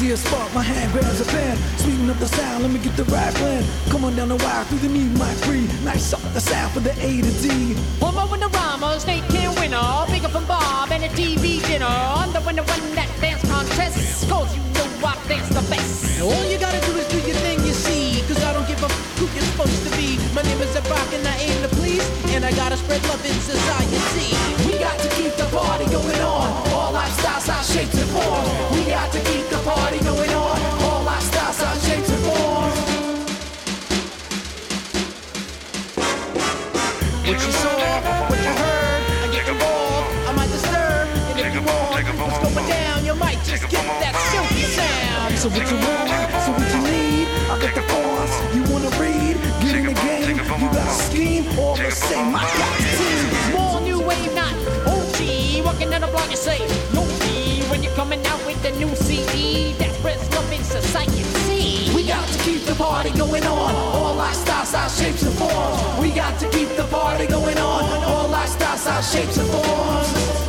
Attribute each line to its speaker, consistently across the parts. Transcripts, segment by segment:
Speaker 1: see a spark, my hand grabs a pen. Sweeten up the sound, let me get the right blend. Come on down the wire through the knee, mic free. Nice up the sound for the A to D.
Speaker 2: One more when the rhymer, snake can winner. Bigger from Bob and a TV dinner. I'm the winner run that dance contest. Cause you know I dance the best.
Speaker 3: All you gotta do is do your thing, you see. Cause I don't give a who you're supposed to be. My name is Rock and I aim to please. And I gotta spread love in society.
Speaker 1: We got to keep the party going on. All lifestyles, our shapes and forms. We got to keep the party going on. All lifestyles, our shapes and forms.
Speaker 3: What you saw, what you heard, I get involved, I might disturb. And if you want, what's going down, you might just get that silky sound.
Speaker 1: So what you want, so what you need, I got the forms. You wanna read, get in the game. You got a scheme, all the same, I got the team.
Speaker 2: Small new wave, not OG. Walking down the block and say, no G. When you're coming out with the new CD, that spreads love in society.
Speaker 1: We got to keep the party going on. All lifestyles, our shapes and forms. We got to keep the party going on. All lifestyles, our shapes and forms.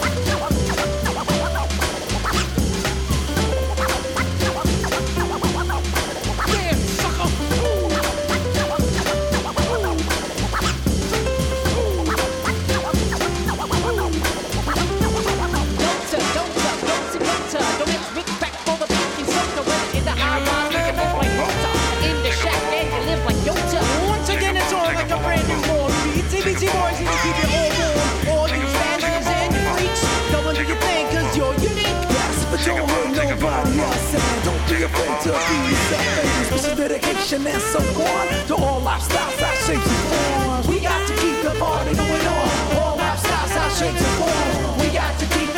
Speaker 3: TBT boys need to keep you all warm. All you fans and you freaks, go and do your thing, cause you're unique.
Speaker 1: Yes, but don't hurt nobody else. And don't be afraid to be yourself. Special dedication and so on. To all lifestyles, our shapes and forms. We got to keep the party going on. All lifestyles, our shapes and forms. We got to keep